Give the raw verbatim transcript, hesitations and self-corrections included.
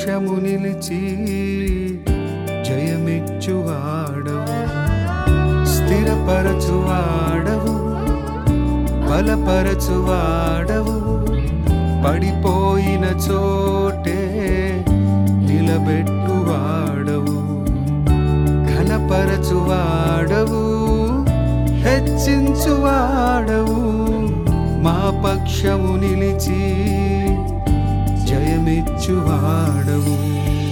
పక్షము నిలిచి జయమిచ్చువాడవు, స్థిరపరచువాడవు, బలపరచువాడవు, పడిపోయిన చోటే నిలబెట్టువాడవు, ఘనపరచువాడవు, హెచ్చించువాడవు, మా పక్షము నిలిచి జయమిచ్చువాడవు.